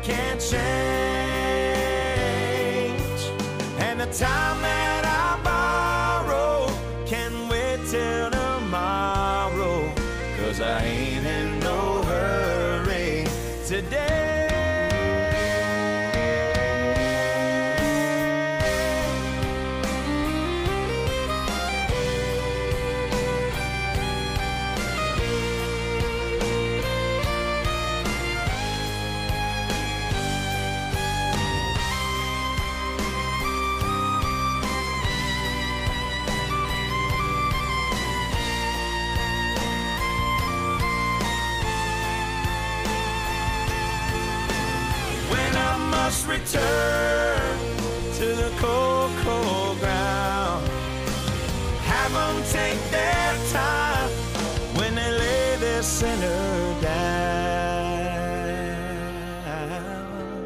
can't change, and the time that I borrow can wait till tomorrow, 'cause I ain't in no hurry today. Return to the cold, cold ground. Have them take their time when they lay their sinner down.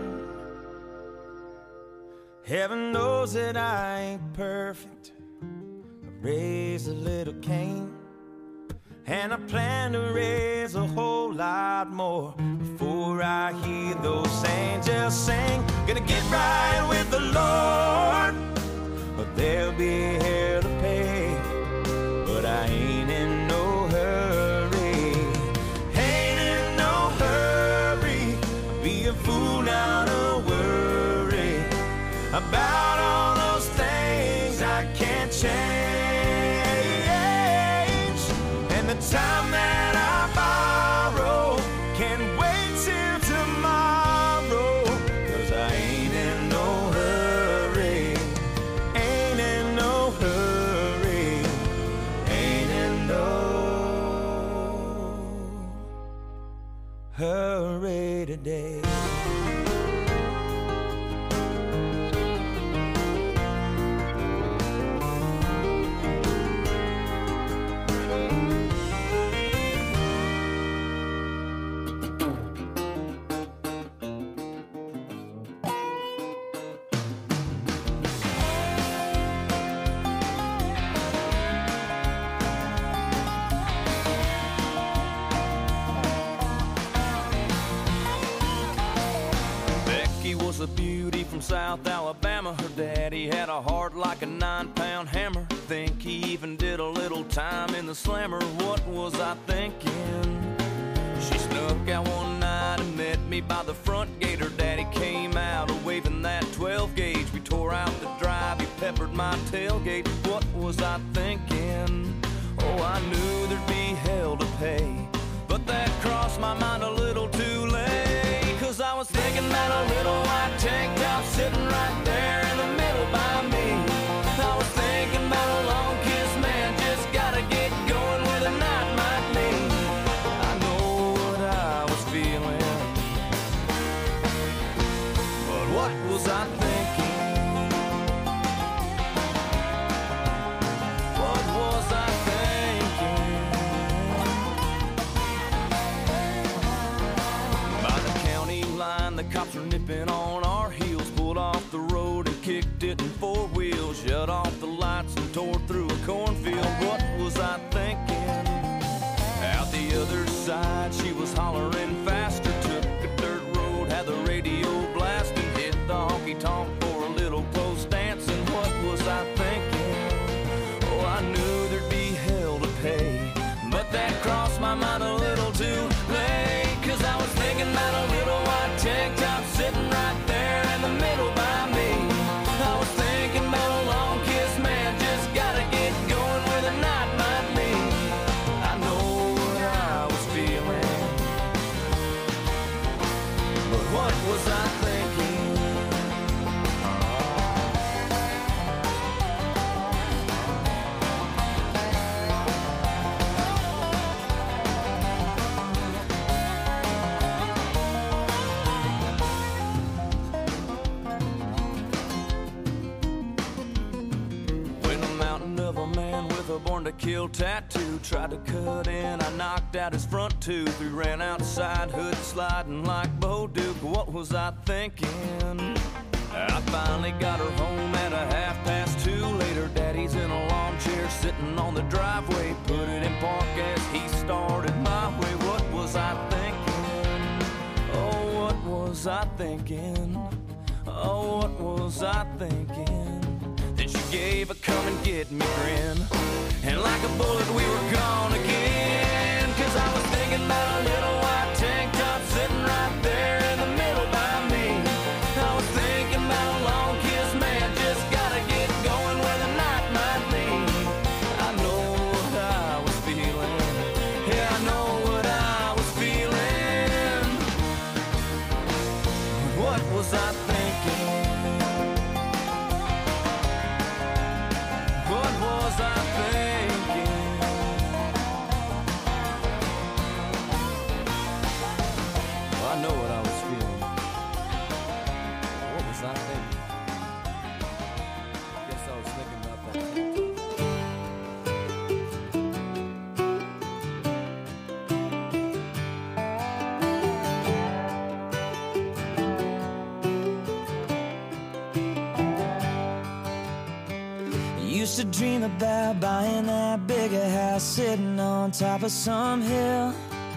Heaven knows that I ain't perfect. I raised a little Cain, and I plan to raise a whole lot more before I hear those angels sing. Gonna get right with the Lord, but there'll be hell to pay. But I ain't in no hurry, ain't in no hurry. I'll be a fool now to worry about all those things I can't change, and the time that I borrow can wait till tomorrow, 'cause I ain't in no hurry, ain't in no hurry, ain't in no hurry today. A beauty from South Alabama. Her daddy had a heart like a 9-pound hammer. Think he even did a little time in the slammer. What was I thinking? She snuck out one night and met me by the front gate. Her daddy came out waving that 12 gauge. We tore out the drive, he peppered my tailgate. What was I thinking? Oh, I knew there'd be hell to pay, but that crossed my mind a little too late. 'Cause I was thinking about a little white tank top sitting right there in the middle by me. I was thinking about a long kiss, man, just gotta get going where the night might lead. I know what I was feeling, but what was I thinking? What was I thinking? By the county line, the cops were nipping on our heels, pulled off the road and kicked it in 4 wheels, shut off the lights and tore through a cornfield. What was I thinking? Out the other side, she was hollering faster, took a dirt road, had the radio blasting, hit the honky-tonk for a little close dancing. What was I thinking? Oh, I knew there'd be hell to pay, but that crossed my mind a little too late. 'Cause I was thinking about a little white tank top sitting right there in the middle by me. I was thinking about a long kiss, man, just gotta get going where the night might lead. I know what I was feeling, but what was I thinking? A born to kill tattoo tried to cut in, I knocked out his front tooth. We ran outside, hood sliding like Bo Duke. What was I thinking? I finally got her home at a 2:30. Later, daddy's in a lawn chair sitting on the driveway, put it in park as he started my way. What was I thinking? Oh, what was was I thinking? Oh, what was I thinking? Then she gave a come and get me grin, and like a bullet we were gone again. Cause I was thinking about a little white tank top sitting right there in the middle by me. I was thinking about a long kiss, man, just gotta get going where the night might lead. I know what I was feeling, yeah, I know what I was feeling. What was I thinking? What was I thinking? Well, I know what I was feeling. What was I thinking? I guess I was thinking about that. Used to dream about buying that bigger house sitting on top of some hill,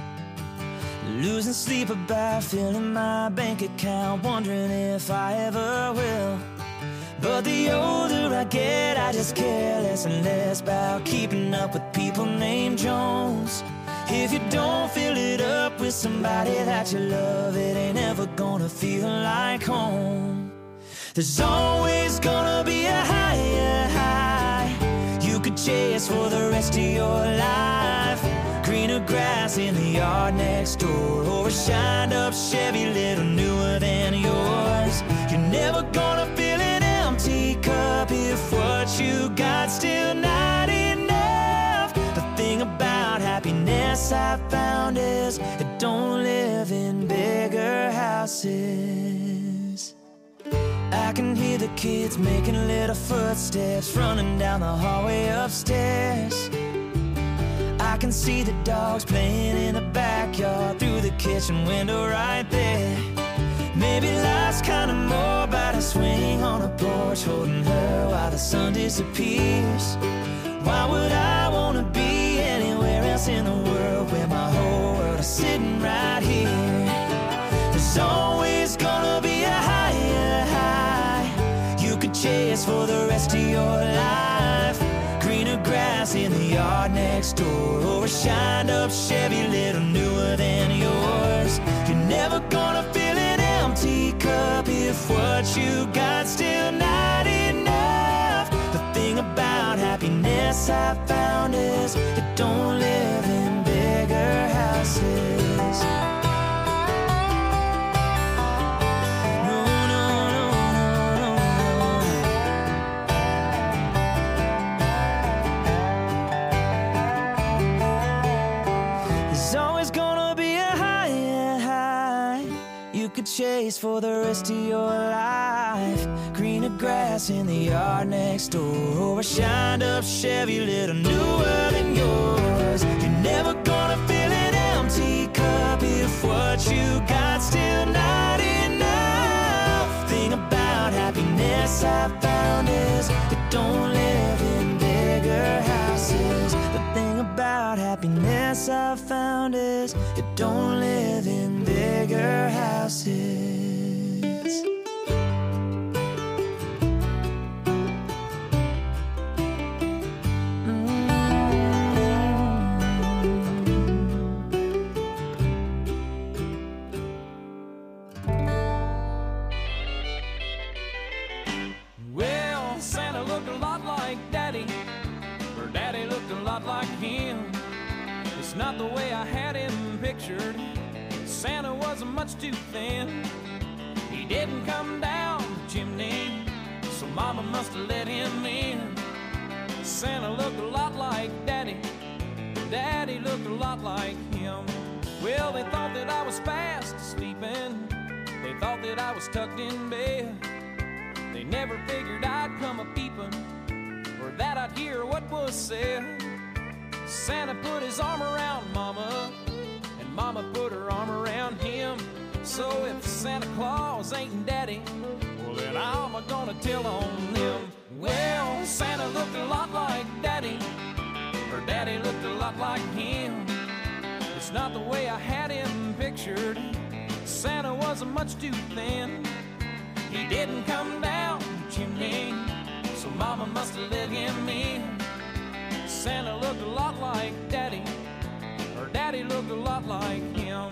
losing sleep about filling my bank account, wondering if I ever will. But the older I get, I just care less and less about keeping up with people named Jones. If you don't fill it up with somebody that you love, it ain't ever gonna feel like home. There's always gonna be a higher high you could chase for the rest of your life. Greener grass in the yard next door, or a shined up Chevy little newer than yours. You're never gonna fill an empty cup if what you got still not enough. The thing about happiness I found is it don't live in bigger houses. I can hear the kids making little footsteps running down the hallway upstairs. I can see the dogs playing in the backyard through the kitchen window right there. Maybe life's kinda more about a swing on a porch holding her while the sun disappears. Why would I wanna be anywhere else in the world where my whole world is sitting right here? There's always gonna be a higher high you could chase for the rest of your life. Greener grass in the yard next door, or a shined up Chevy little newer than yours. You're never gonna fill an empty cup if what you got still not enough. The thing about happiness I found is it don't live in bigger houses. Chase for the rest of your life. Greener grass in the yard next door, or a shined up Chevy little newer than yours. You're never gonna fill an empty cup if what you got still not enough. Thing about happiness I found is it don't live in bigger houses. The thing about happiness I found is it don't live in bigger houses. Well, Santa looked a lot like Daddy, or Daddy looked a lot like him. It's not the way I had him pictured. Santa wasn't much too thin. He didn't come down the chimney, so Mama must have let him in. Santa looked a lot like Daddy, Daddy looked a lot like him. Well, they thought that I was fast sleeping, they thought that I was tucked in bed. They never figured I'd come a-peeping, or that I'd hear what was said. Santa put his arm around Mama, and Mama put her arm around him. So if Santa Claus ain't Daddy, well then how am I gonna tell on them? Well, Santa looked a lot like Daddy, or Daddy looked a lot like him. It's not the way I had him pictured. Santa wasn't much too thin. He didn't come down the chimney, so Mama must have let him in. Santa looked a lot like Daddy, or Daddy looked a lot like him.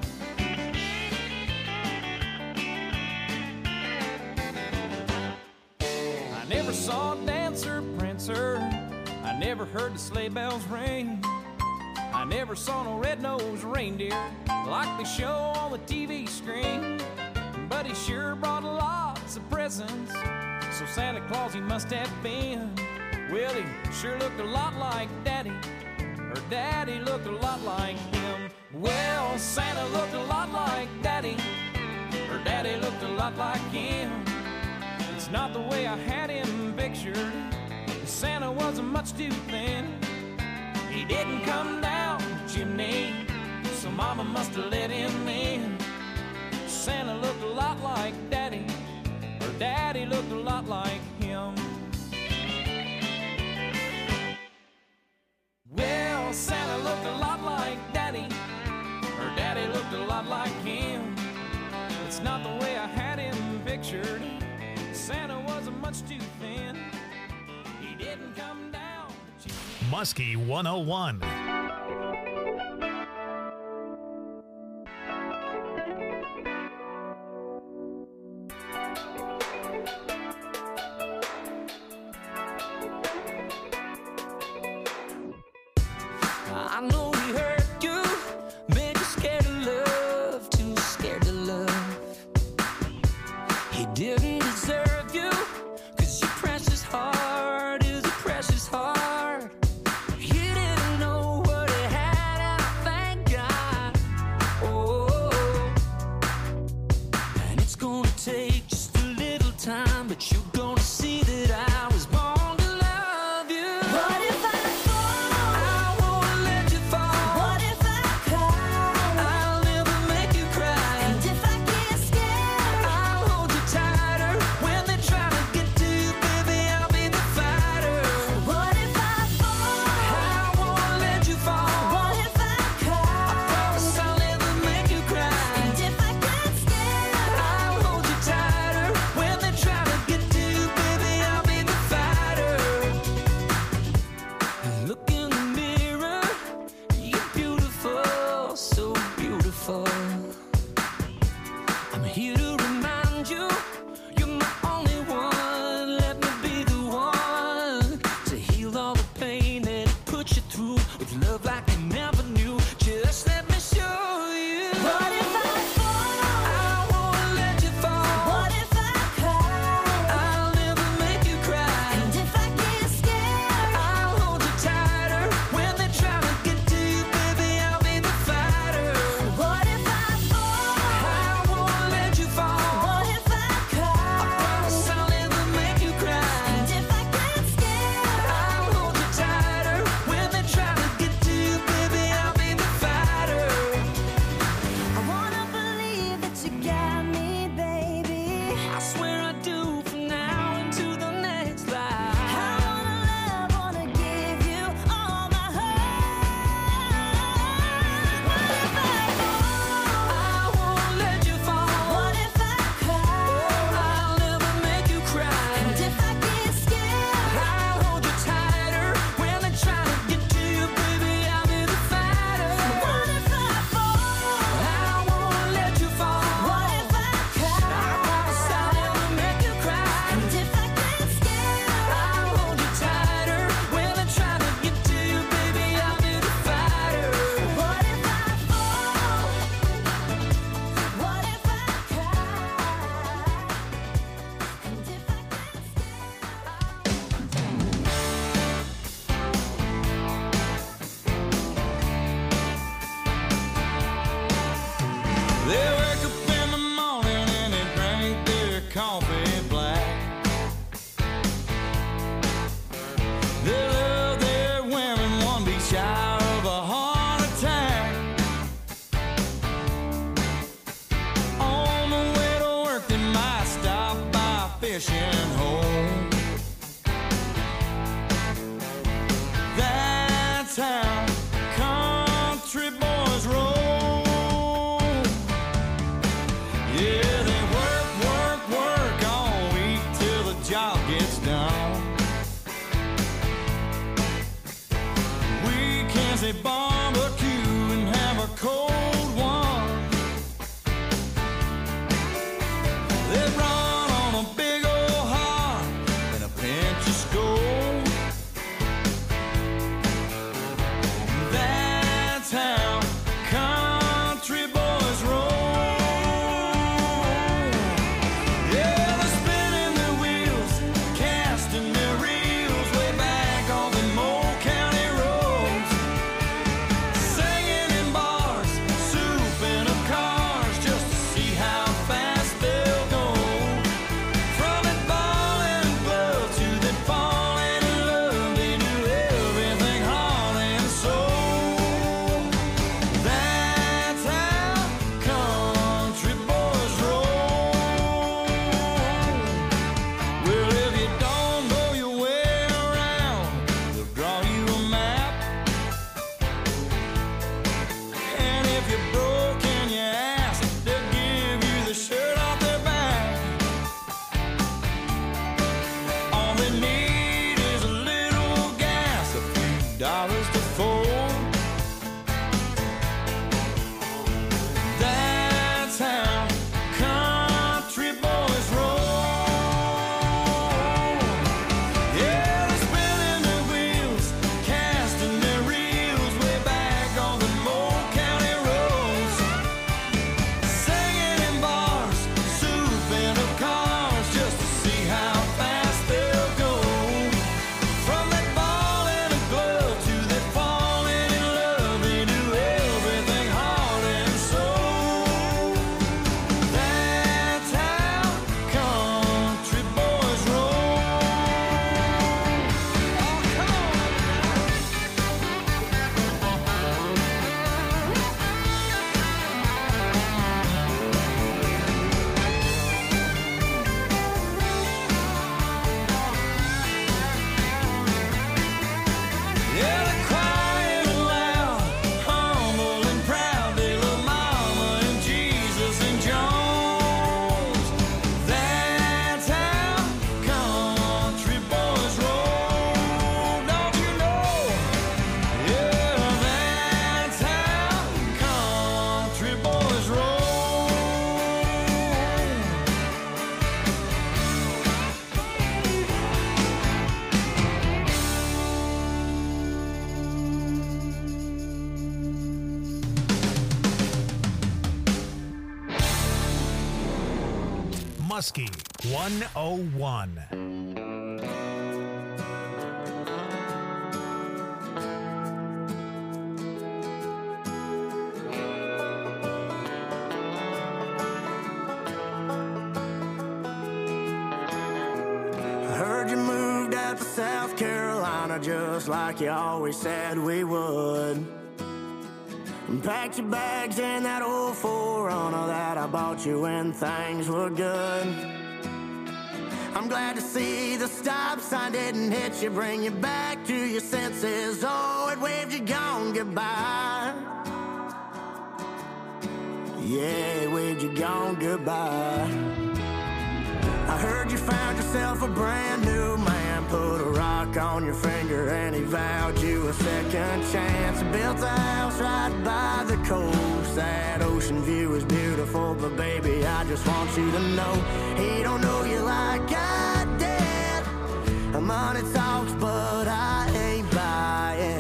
I never saw Dancer, Prancer, I never heard the sleigh bells ring. I never saw no red-nosed reindeer like they show on the TV screen. But he sure brought lots of presents, so Santa Claus he must have been. Well, he sure looked a lot like Daddy, or Daddy looked a lot like him. Well, Santa looked a lot like Daddy, or Daddy looked a lot like him. It's not the way I had him pictured. Santa wasn't much too thin. He didn't come down the chimney, so Mama must have let him in. Santa looked a lot like Daddy, or Daddy looked a lot like him. Well, Santa looked a lot like Daddy, or Daddy looked a lot like him. It's not the way I had him pictured. Santa wasn't much too thin. He didn't come down the chimney. Muskie 101. I know he hurt you, made you scared of love, too scared to love. He didn't deserve you, 'cause your precious heart is a precious heart. He didn't know Muskie 101. South Carolina, just like you always said we would. And packed your bags in that old 4Runner that I bought you when things were good. I'm glad to see the stop sign didn't hit you, bring you back to your senses. Oh, it waved you gone goodbye. Yeah, it waved you gone goodbye. I heard you found yourself a brand new man, put a rock on your finger and he vowed you a second chance. Built a house right by the coast, that ocean view is beautiful, but baby, I just want you to know he don't know you like I did. Money talks, but I ain't buying.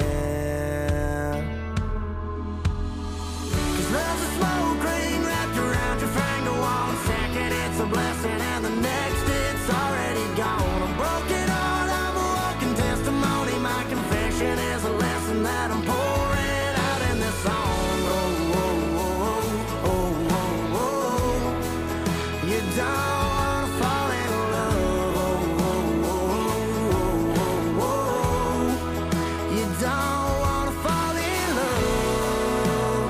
'Cause love's a smoke ring wrapped around your finger. 1 second it's a blessing and the next it's already gone. A broken heart, I'm a walking testimony. My confession is a lesson that I'm pouring out in this song. Oh, oh, oh, oh, oh, oh. You don't wanna fall in love. Oh, oh, oh, oh, oh, oh. You don't wanna fall in love.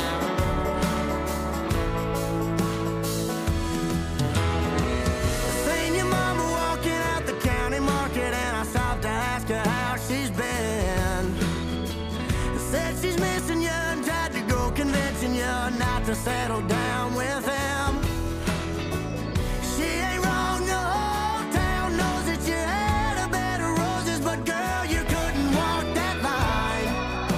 Seen your mama walking out the county market and I stopped to ask her how she's been. Said she's missing you and tried to go convincing you not to settle down with him. She ain't wrong, the whole town knows that you had a bed of roses, but girl, you couldn't walk that line.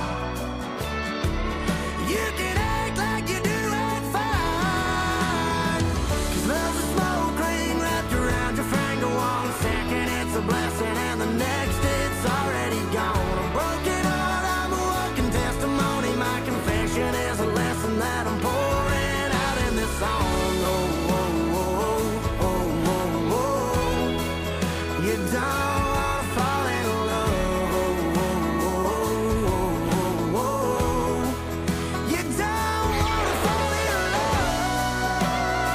You can act like you do it fine. 'Cause love's a smoke ring wrapped around your finger. 1 second it's a blessing and the next it's already gone. A broken heart, I'm a walking testimony. My confession is a lesson that I'm pouring out in this song. Oh, oh, oh, oh, oh, oh. You don't wanna fall in love. Oh, oh, oh, oh, oh. You don't wanna fall in love.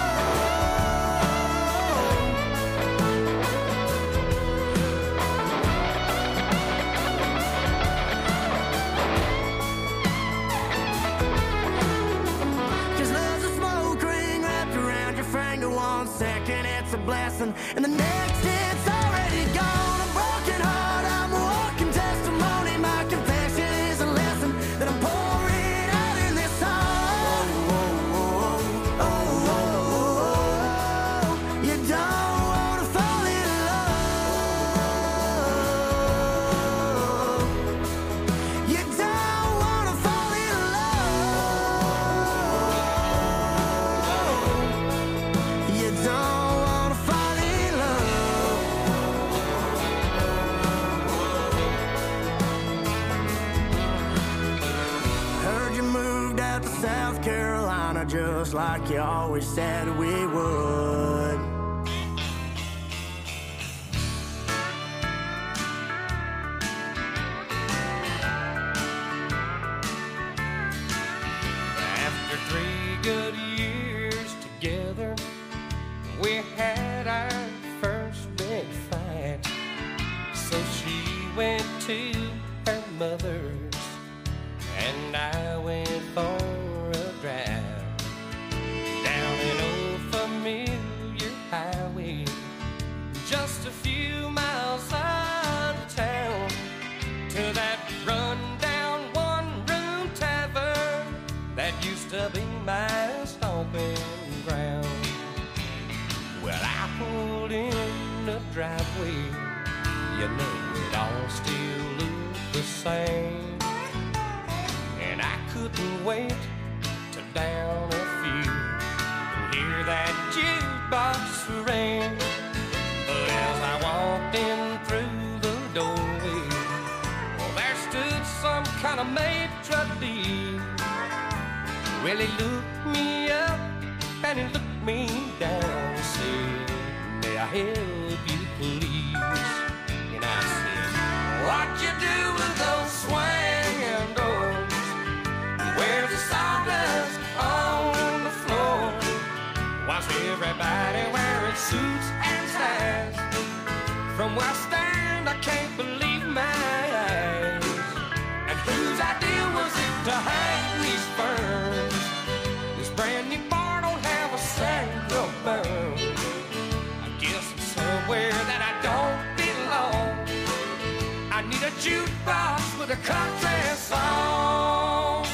'Cause love's a smoke ring wrapped around your finger. 1 second it's a blessing and the next it's already gone. A broken heart, I'm a walking testimony. My confession is a lesson that I'm pouring out in this song. Oh, oh, oh, oh, oh. You don't wanna fall in love. You don't wanna fall in love. You don't wanna fall in love. Heard you moved out to South Carolina just like you always said we would. After 3 good years together, we had our first big fight. So she went to her mother's, and I went for a drive down an old familiar highway, just a few miles out of town, to that run-down one-room tavern that used to be my stomping ground. Well, I pulled in the driveway, you know it all still looked the same, and I couldn't wait to down a few and hear that jukebox ring. But as I walked in through the doorway, well, there stood some kind of maitre d'. Well, he looked me up and he looked me down and said, may I help you please? And I said, what you do with those swinging doors? Where's the sawdust on the floor? Why's everybody wearing suits and ties? From where I stand, I can't believe my eyes. And whose idea was it to hang these ferns? This brand new bar don't have a single burn. I guess I'm somewhere that I don't belong. I need a jukebox with a country song.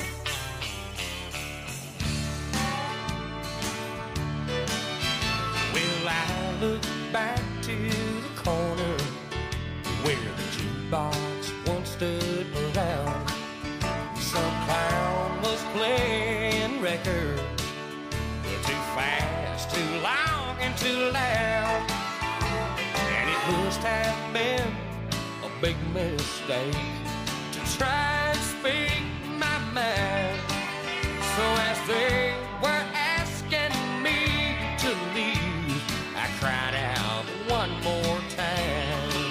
Well, I look back to the corner where the jukebox once stood around. Some clown was playing records, too fast, too long, and too loud. And it must have been a big mistake to try and speak my mind. So as they were asking me to leave, I cried out one more time.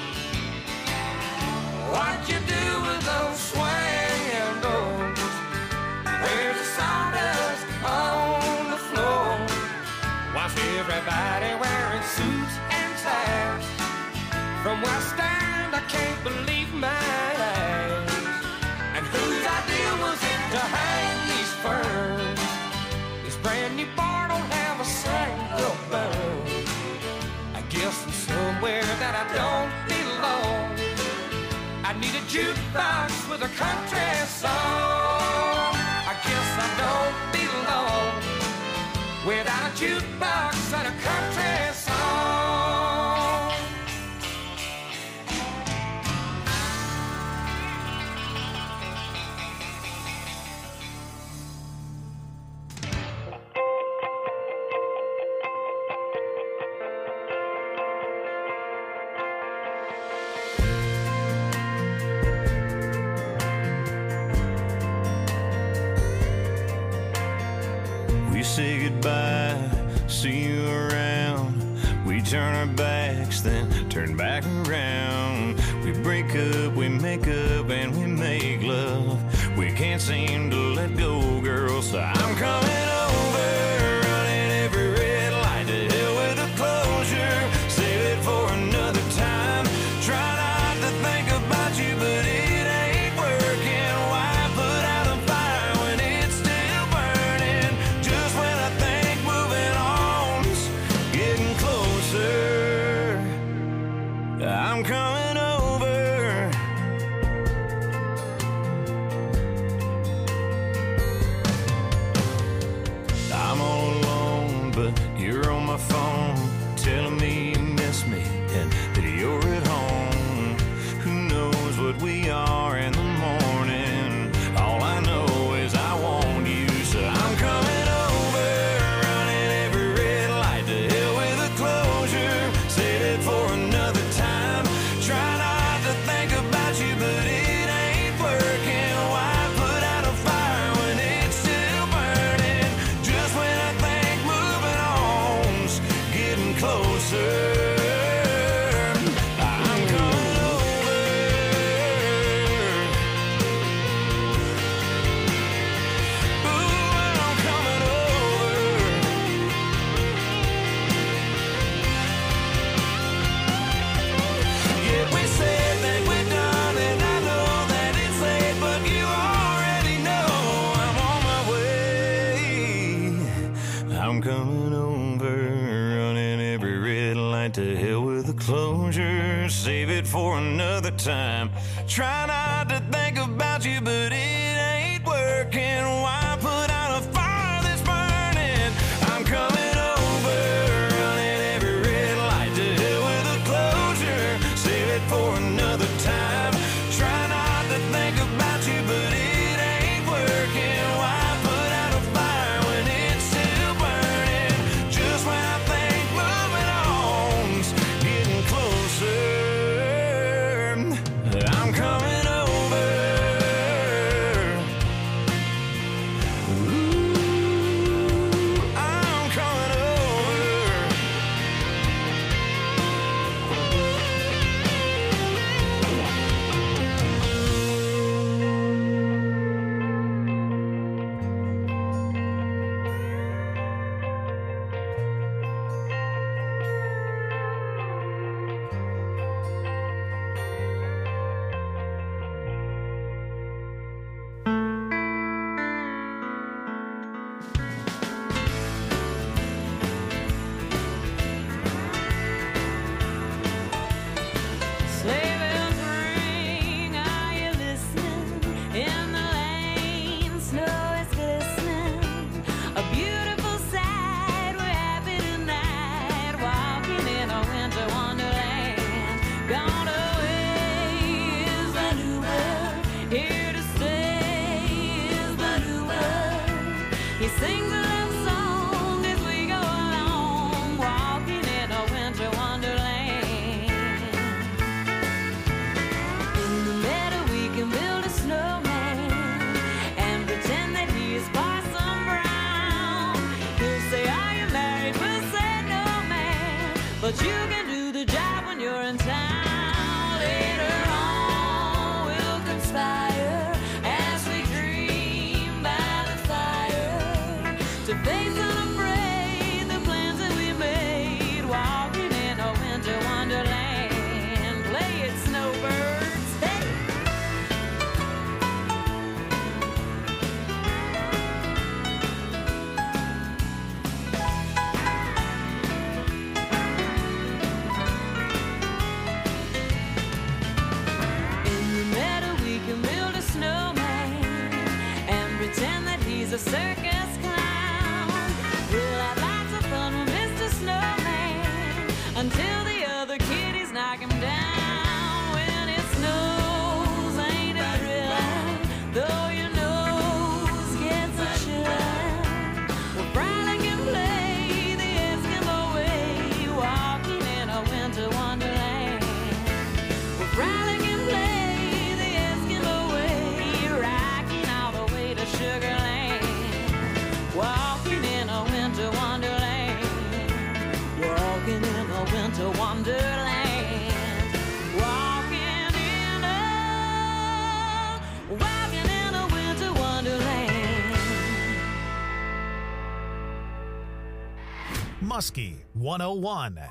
What you do with those swinging doors? Where's the sawdust on the floor? Why's everybody wearing suits and ties? From where I stand, I can't believe my eyes. And whose idea was it to hang these ferns? This brand new bar don't have a single burn. I guess I'm somewhere that I don't belong. I need a jukebox with a country song. I guess I don't belong without a jukebox and a country song. We say goodbye, see you around. We turn our backs, then turn back around. We break up, we make up, and we make love. We can't seem to let go, girl, so I'm coming over, running every red light. To hell with the closure, save it for another time. Try not to think about you, but it ain't working. Why put out a fire when it's still burning? Just when I think moving on's getting closer, I'm coming over. I'm all alone, but you're on my phone, telling me you miss me and that you're at home. Who knows what we are in the morning? All I know is I want you, so I'm coming over, running every red light. To hell with the closure, save it for another time. Try not to think about you, but it ain't working. Why put out a fire when it's still burning? Just when I think moving on's getting closer, I'm coming over. Ooh, I'm coming over. Yeah, we said that we're done, and I know that it's late, but you already know I'm on my way. I'm coming over, running every red light. To hell with the closure, save it for another time. Try not to think about you, but it ain't working. Why put out a fire that's burning? I'm coming over, running every red light. To hell with the closure, save it for another time. Try not to think about you, but it ain't working. Why put out a fire when it's still burning? Just when I think moving on's getting closer, I'm coming over. sings a love song as we go along, walking in a winter wonderland. In the meadow we can build a snowman and pretend that he is Parson Brown. He'll say, are you married? We'll say no, man, but you can do the job when you're in town. Later on we'll conspire as we dream by the fire to face unafraid the plans that we made, walking in a winter wonderland. Play it, snowbirds, hey! In the meadow we can build a snowman and pretend that he's a circus clown. We'll have lots of fun with Mr. Snowman until the other kitties knock him down. When it snows, ain't it thrilling? Though your nose gets a chillin', we'll frolic and play the Eskimo way, walking in a winter wonderland. We'll frolic and play the Eskimo way, rocking all the way to Sugar Land, walking in a winter wonderland, walking in a winter wonderland, walking in a winter wonderland. Muskie 101.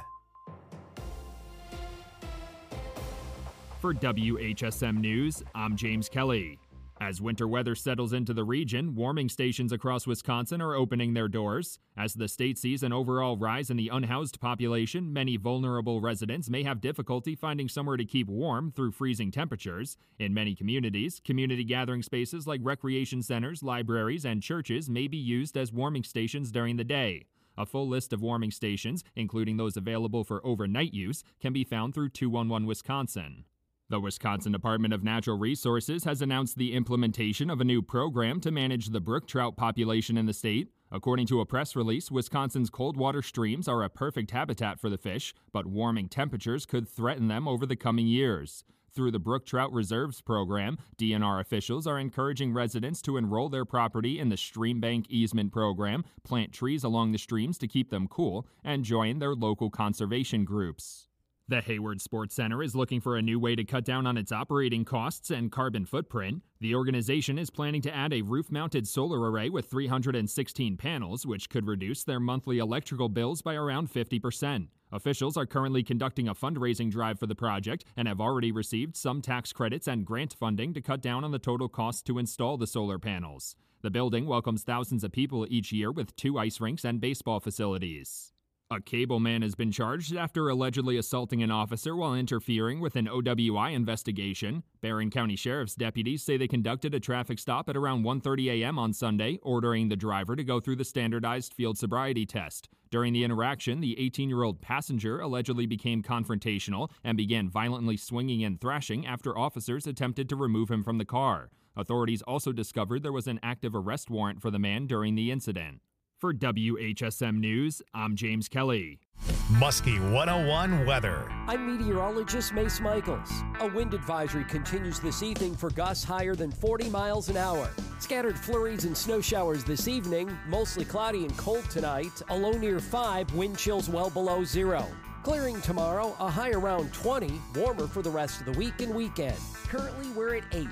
For WHSM News, I'm James Kelly. As winter weather settles into the region, warming stations across Wisconsin are opening their doors. As the state sees an overall rise in the unhoused population, many vulnerable residents may have difficulty finding somewhere to keep warm through freezing temperatures. In many communities, community gathering spaces like recreation centers, libraries, and churches may be used as warming stations during the day. A full list of warming stations, including those available for overnight use, can be found through 211 Wisconsin. The Wisconsin Department of Natural Resources has announced the implementation of a new program to manage the brook trout population in the state. According to a press release, Wisconsin's cold water streams are a perfect habitat for the fish, but warming temperatures could threaten them over the coming years. Through the Brook Trout Reserves program, DNR officials are encouraging residents to enroll their property in the Stream Bank Easement program, plant trees along the streams to keep them cool, and join their local conservation groups. The Hayward Sports Center is looking for a new way to cut down on its operating costs and carbon footprint. The organization is planning to add a roof-mounted solar array with 316 panels, which could reduce their monthly electrical bills by around 50%. Officials are currently conducting a fundraising drive for the project and have already received some tax credits and grant funding to cut down on the total cost to install the solar panels. The building welcomes thousands of people each year with 2 ice rinks and baseball facilities. A cable man has been charged after allegedly assaulting an officer while interfering with an OWI investigation. Barron County Sheriff's deputies say they conducted a traffic stop at around 1:30 a.m. on Sunday, ordering the driver to go through the standardized field sobriety test. During the interaction, the 18-year-old passenger allegedly became confrontational and began violently swinging and thrashing after officers attempted to remove him from the car. Authorities also discovered there was an active arrest warrant for the man during the incident. For WHSM News, I'm James Kelly. Muskie 101 weather. I'm meteorologist Mace Michaels. A wind advisory continues this evening for gusts higher than 40 miles an hour. Scattered flurries and snow showers this evening, mostly cloudy and cold tonight, a low near 5, wind chills well below 0. Clearing tomorrow, a high around 20, warmer for the rest of the week and weekend. Currently, we're at 8.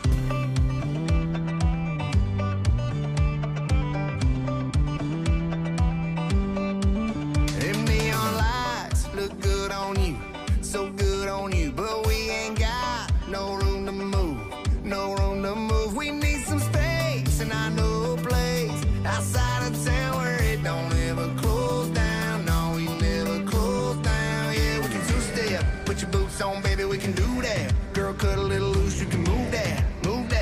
Look good on you, so good on you, but we ain't got no room to move, no room to move. We need some space, and I know a place outside of town where it don't ever close down. No, we never close down. Yeah, we can two-step, put your boots on, baby, we can do that. Girl, cut a little loose, you can move that, move that.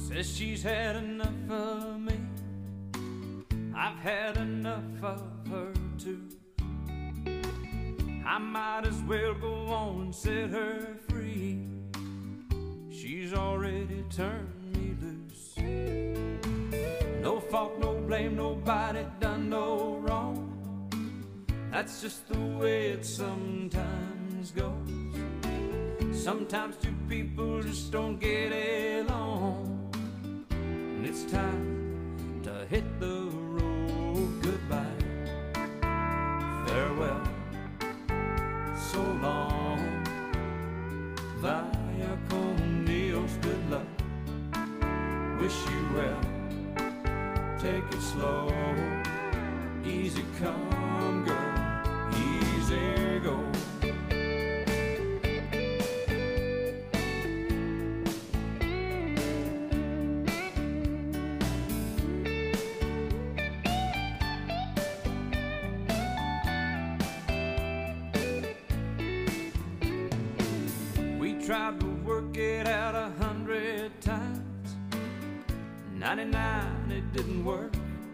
Says she's had enough of me. I've had enough of her too. I might as well go on and set her free. She's already turned me loose. No fault, no blame, nobody done no wrong. That's just the way it sometimes goes. Sometimes two people just don't get along. And it's time to hit the road. Goodbye, farewell, so long, via con Dios, good luck. Wish you well, take it slow. Easy come, girl, easy go. Tried to work it out 100 times. 99, it didn't work.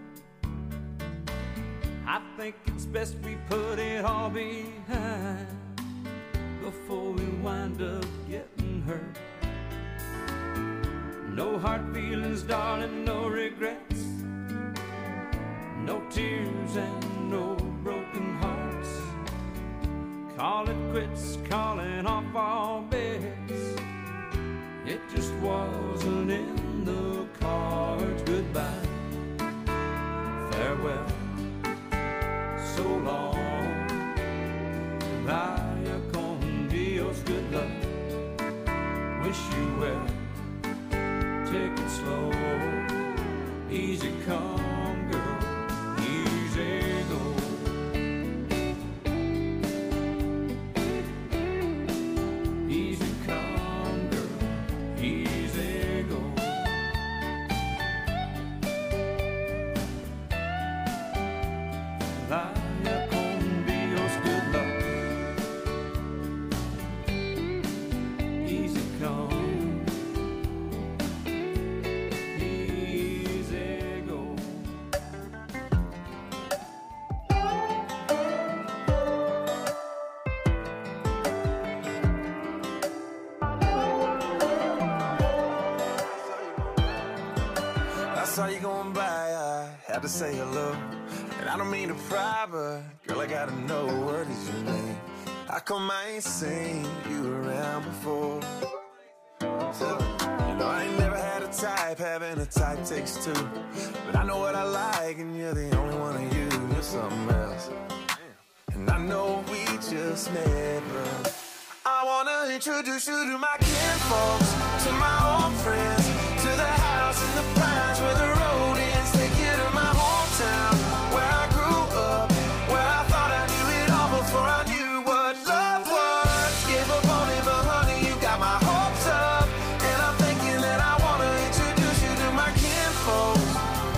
I think it's best we put it all behind before we wind up getting hurt. No hard feelings, darling, no regrets. No tears and no broken hearts. Call it quits, calling off all bets. It just wasn't in the cards. Goodbye, farewell, so long, vaya con Dios, good luck. Wish you well, take it slow. Easy come, girl, easy go. Saw you going by, I had to say hello. And I don't mean to pry, but girl, I gotta know, what is your name? How come I ain't seen you around before? So, you know, I ain't never had a type, having a type takes two. But I know what I like, and you're the only one of you. You're something else. And I know we just met, but I wanna introduce you to my kinfolks, to my old friends, to the house in the pines where the road ends. Take you to my hometown, where I grew up, where I thought I knew it all before I knew what love was. Gave up on it, but honey, you got my hopes up. And I'm thinking that I wanna introduce you to my kinfolks.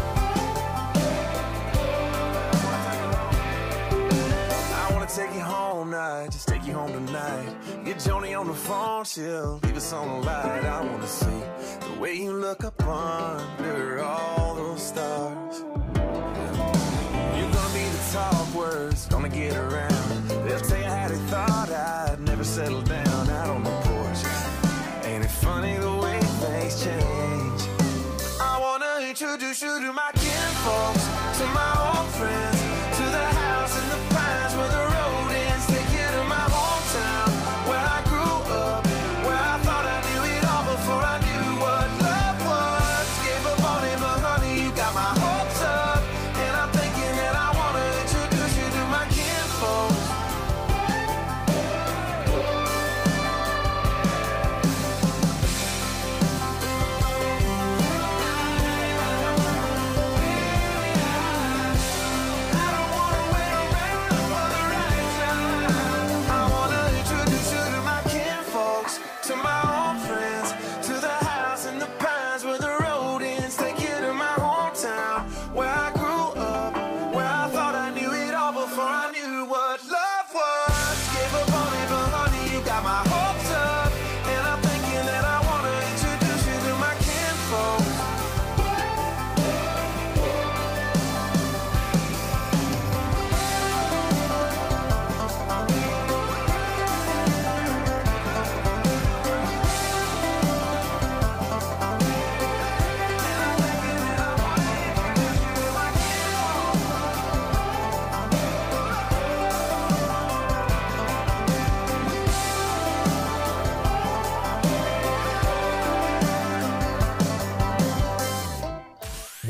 I wanna take you home night, just take you home tonight. Get Joni on the phone, she'll leave us on the light. I wanna see the way you look up under all those stars. You're gonna be the talk words, gonna get around. They'll tell you how they thought I'd never settle down out on the porch. Ain't it funny the way things change? I wanna introduce you to my kinfolks, to my old friends, to the house in the pines where the road ends. Take you to my hometown, where I grew up, where I thought I knew it all before I knew what love was. Gave up on it, but honey, you got my hopes up. And I'm thinking that I wanna introduce you to my kinfolks.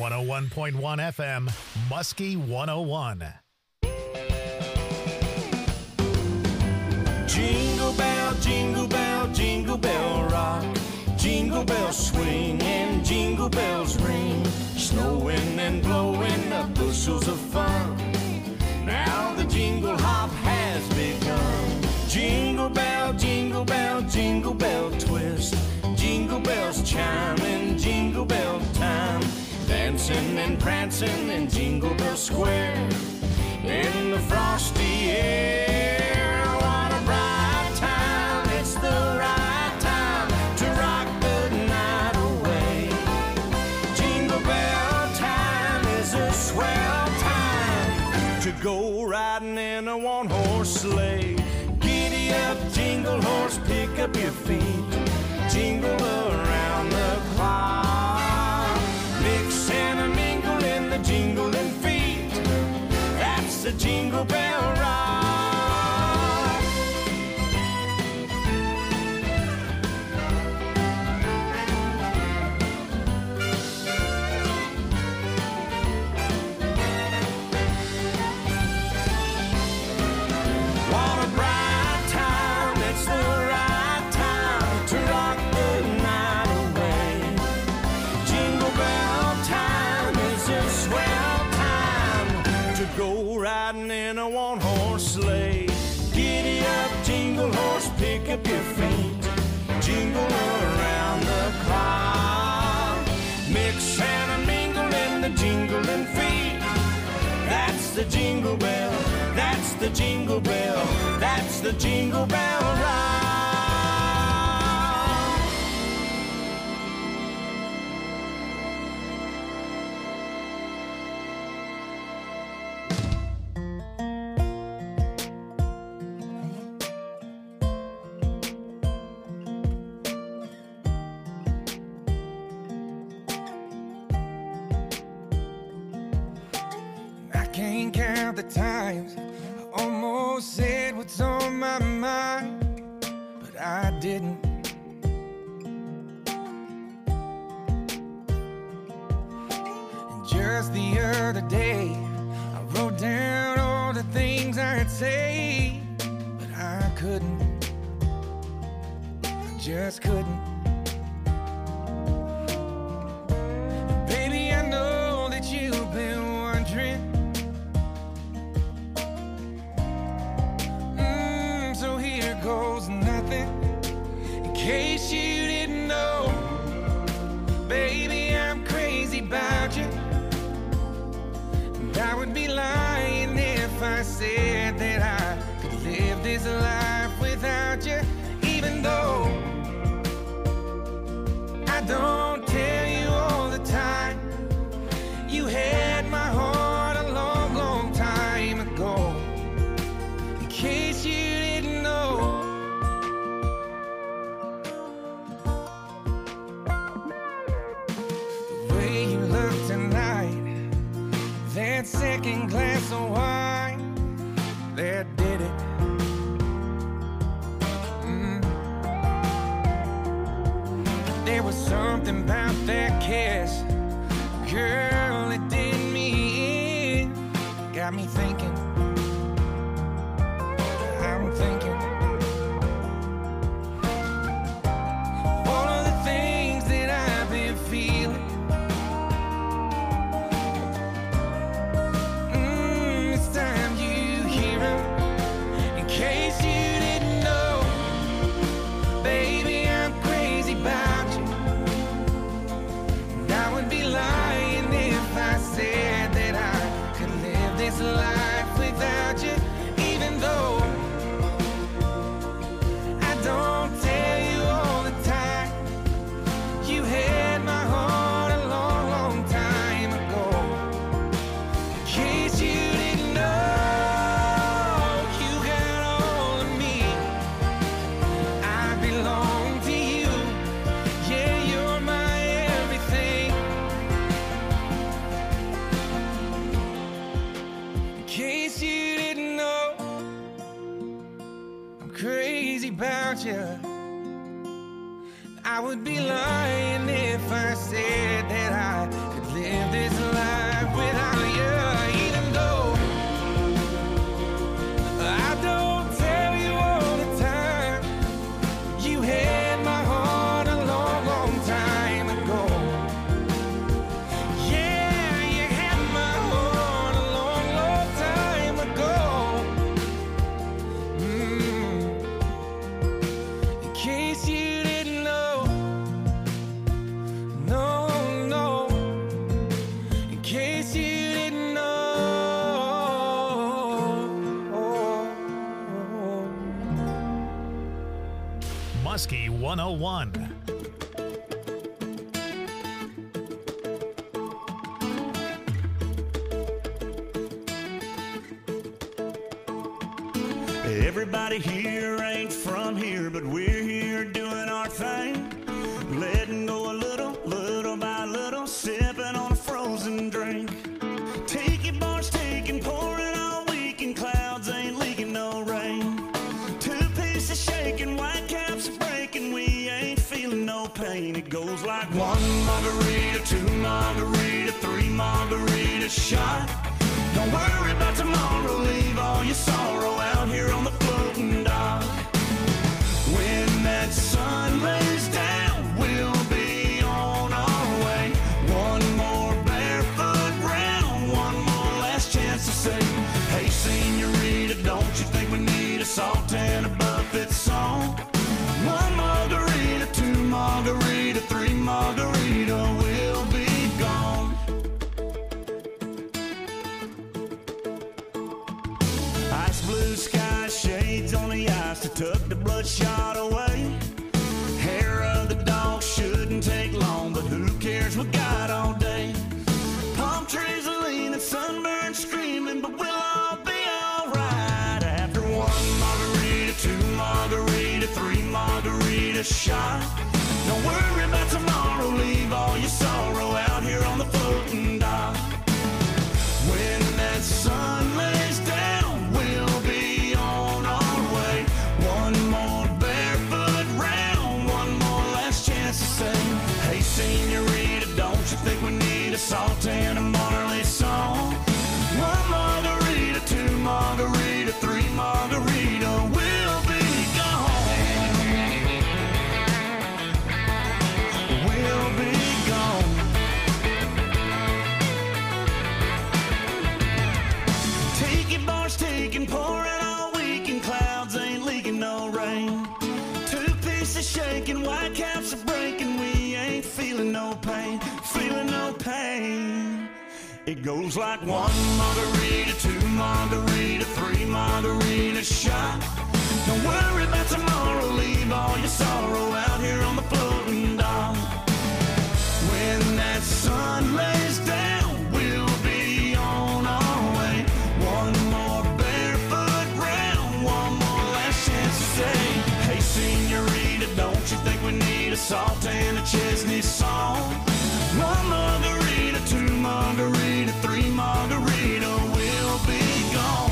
101.1 FM, Muskie 101. Jingle bell rock. Jingle bells swing and jingle bells ring. Snowing and blowing up bushels of fun. Now the jingle hop has begun. Jingle bell, jingle bell, jingle bell twist. Jingle bells chime in jingle bell time. Dancing and prancing in Jingle Bell Square. In the frosty air, what a bright time. It's the right time to rock the night away. Jingle bell time is a swell time to go riding in a one-horse sleigh. Giddy up, jingle horse, pick up your feet. Jingle around the clock. Mix and a mingle in the jingling feet. That's the Jingle Bell Rock. What a bright time, it's the right time to rock the night away. Jingle bell time is a swell time to go riding in a one-horse sleigh. Giddy up, jingle horse, pick up your feet. Jingle around the clock. Mix and a mingle in the jingling feet. That's the Jingle Bell, that's the Jingle Bell, that's the Jingle Bell Rock. I can't count the times I almost said what's on my mind, but I didn't. And just the other day, I wrote down all the things I'd say, but I couldn't. I just couldn't. And baby, I know that you've been wondering. So here goes nothing. In case you didn't know, baby, I'm crazy about you. And I would be lying if I said that I could live this life without you. Even though I don't tell you all the time, you had my heart a long, long time ago. In case you didn't know, the way you look tonight, that second glass of wine, that did it. There was something about that kiss, girl, it did me in. Got me thinking, I'm thinking all of the things that I've been feeling. It's time you hear 'em. In case you didn't know, baby, I'm crazy about you. And I would be lying if I said that I could live this life without you. Even though I don't tell you all the time, you had my heart a long, long time ago. In case you didn't know, you got all of me. I belong to you. Yeah, you're my everything. In case you didn't know, I'm crazy about you. I would be lying if I said that I could live this Muskie 101. Everybody here ain't from here, but we're here doing our thing. Letting go a little, little by little, sipping on a frozen drink. Tiki bars taking, pouring all weekend, clouds ain't leaking no rain. Two pieces shaking, white caps are breaking, we ain't feeling no pain. It goes like one margarita, two margarita, three margarita shot. Don't worry about tomorrow, leave all your sorrow out here on the floating dock. When that sun lays down, we'll be on our way. One more barefoot round, one more last chance to say, hey senorita, don't you think we need a salt and a buffet song? One margarita, two margarita, three margarita, we'll be gone. Ice blue sky, shades on the ice to tuck the bloodshot away. Hair of the dog shouldn't take long, but who cares, we got all day. Palm trees are leaning, sunburned screaming, but we'll all be alright. After one margarita, two margarita, three margarita shot. Don't worry about tomorrow, leave all your sorrow out here on the floating dock. When that sun lays down, we'll be on our way. One more barefoot round, one more last chance to say, hey senorita, don't you think we need a salt and a Marley song? One margarita, two margarita, three margarita, we'll be gone. We'll be gone. Tiki bars taking, pouring all weekend, clouds ain't leaking no rain. Two pieces shaking, white caps are breaking, we ain't feeling no pain, feeling no pain. It goes like one margarita, two margarita, three margarita shot. Don't worry about tomorrow, leave all your sorrow out here on the floating dock. When that sun lays down, we'll be on our way. One more barefoot round, one more last chance to say, hey senorita, don't you think we need a salt and a Chesney song? One margarita, two margarita, three margarita, we'll be gone.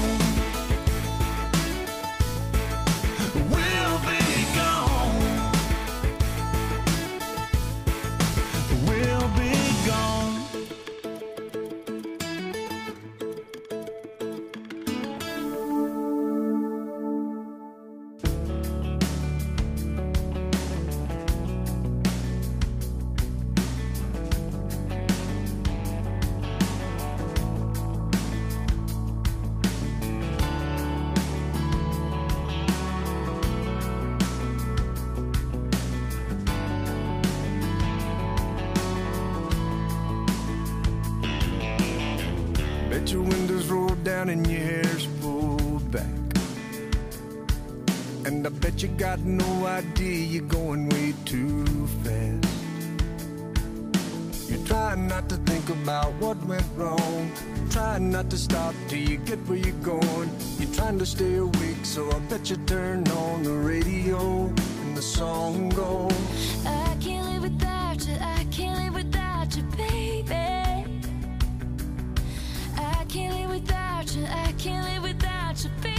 We'll be gone. We'll be gone. Bet your windows roll down and your hair's pulled back. And I bet you got no idea you're going way too fast. You're trying not to think about what went wrong, trying not to stop till you get where you're going. You're trying to stay awake, so I bet you turn on the radio and the song goes, I can't live without you, I can't live without you, baby. I can't live without you, I can't live without you, baby.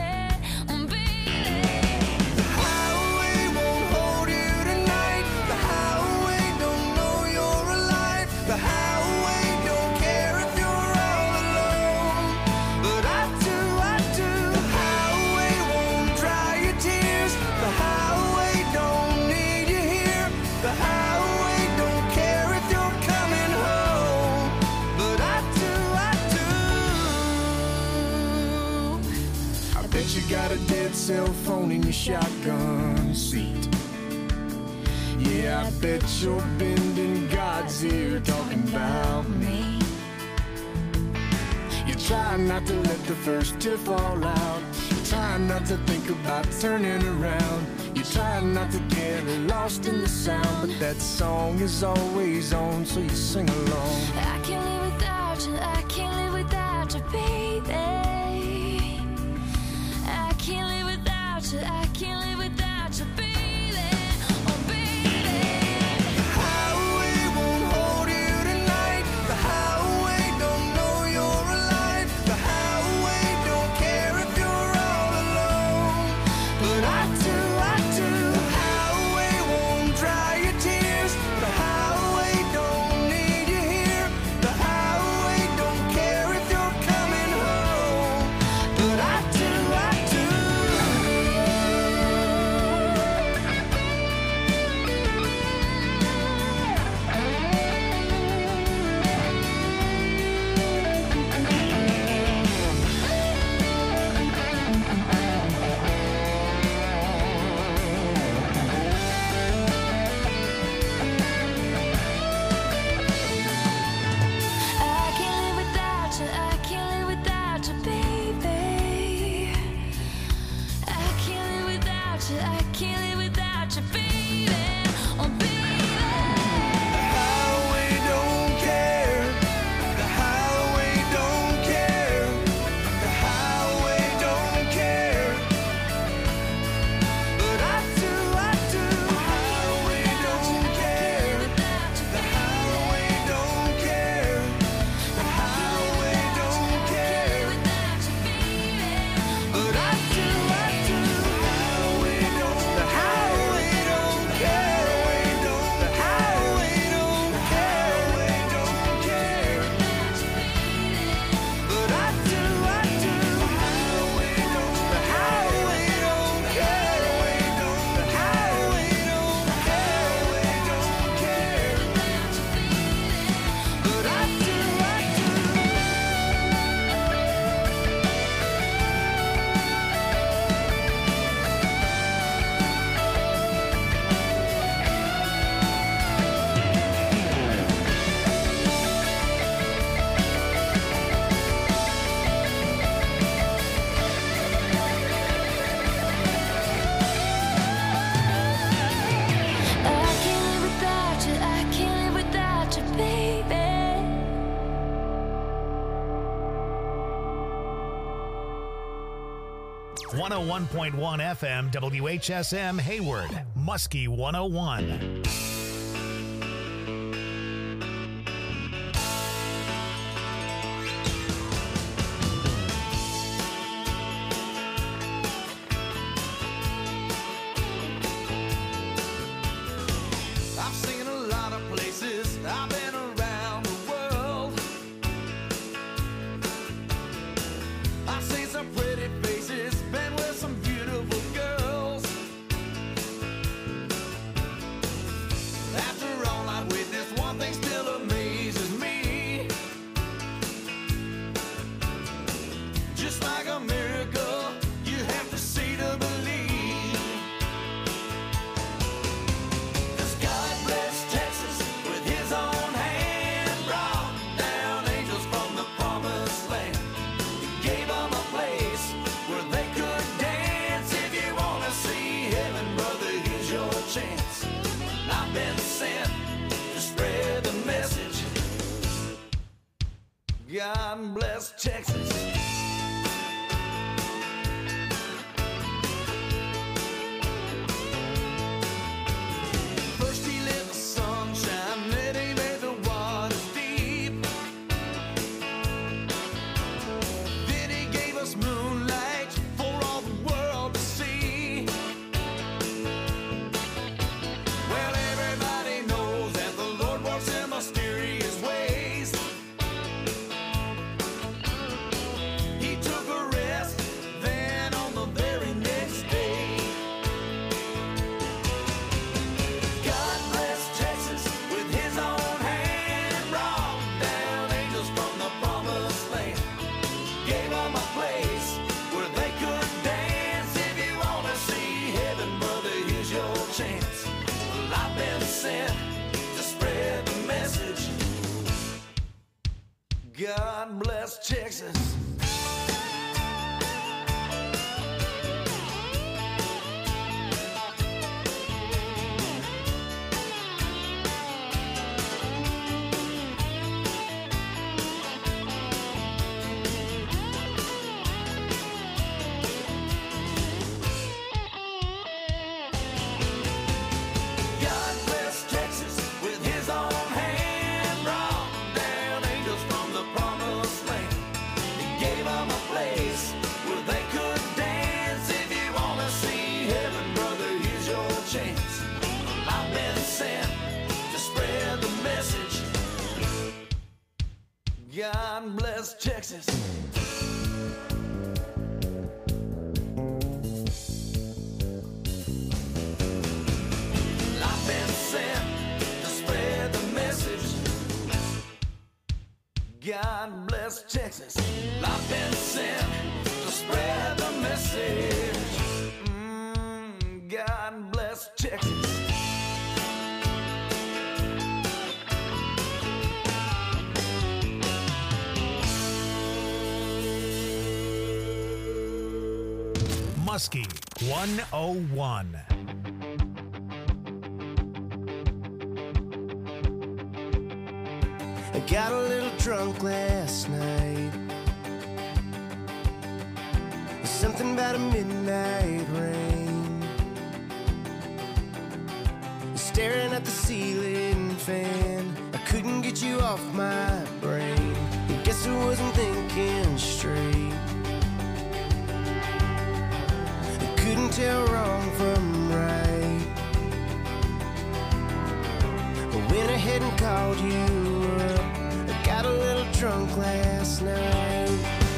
The highway won't hold you tonight. The highway don't know you're alive. The highway don't care if you're all alone. But I do. The highway won't dry your tears. The highway don't need you here. The highway don't care if you're coming home. But I do. I bet you got a dead cell phone in your shotgun seat. Yeah, I bet you're bending God's ear talking about me. You try not to let the first tear fall out. You try not to think about turning around. You try not to get lost in the sound, but that song is always on, so you sing along. I can't live without you, I can't live without you, baby. I can't live without you, I can't live without you, baby. Oh, baby. The highway won't hold you tonight. The highway don't know you're alive. The highway don't care if you're all alone. But I do, I do. The highway won't dry your tears. The highway don't need you here. The highway don't care if you're coming home. But I do, I do. I can't live without you, I can't live without you, baby. I can't live without you, I can't live without you, baby. Oh, baby. The highway don't care. The highway don't care. The highway don't care. But I do, I do. The highway don't care. The highway don't care. The highway don't care. But I do, I do. The highway don't. The highway don't care. The highway don't care. Don't care. But I do, I do. The highway don't. The highway don't care. The highway don't care. Don't care. But I do, I do. I can't live without you, I can't live without you, baby. 101.1 FM, WHSM Hayward, Muskie 101. I've seen a lot of places, I've been around the world. I've seen some pretty faces, been with some beautiful girls. After all I've witnessed, one thing still amazes me. Just like a miracle, you have to see to believe. 'Cause God bless Texas with his own hand, brought down angels from the promised land. He gave them a place where they could dance. If you want to see heaven, brother, here's your chance. I've been sent to spread the message. God bless Texas. First he lit the sunshine, then he made the waters deep. Then he gave us moonlight for all the world to see. Well, everybody knows that the Lord works in mysterious ways. He took a rest, then on the very next day. God bless Texas with his own hand, brought down angels from the promised land. Gave them a place where they could dance. If you want to see heaven, brother, here's your chance. Well, I've been sent to spread the message. God bless Texas. God bless Texas. I've been sent to spread the message. God bless Texas. I've been sent to spread the message. God bless Texas. Muskie 101. I got a little drunk last night. Something about a midnight rain. Staring at the ceiling fan, I couldn't get you off my brain. I guess I wasn't thinking straight. I couldn't tell wrong from right. I went ahead and called you up. I got a little drunk last night.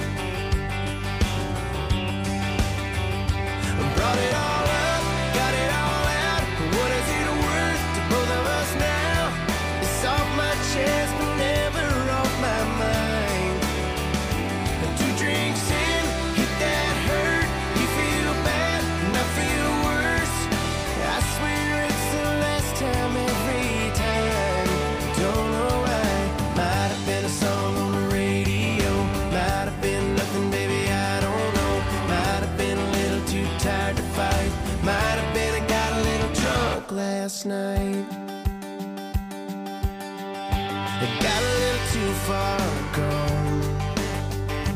I brought it all up, got it all out. What is it worth to both of us now? It's off my chest, but never off my mind. 2 drinks in, hit that hurt. You feel bad, and I feel worse. I swear it's the last time every time. Don't know why. Might have been a song on the radio. Might have been nothing, baby, I don't know. Might have been a little too tired to fight. Might have been I got a little drunk last night. I got a little too far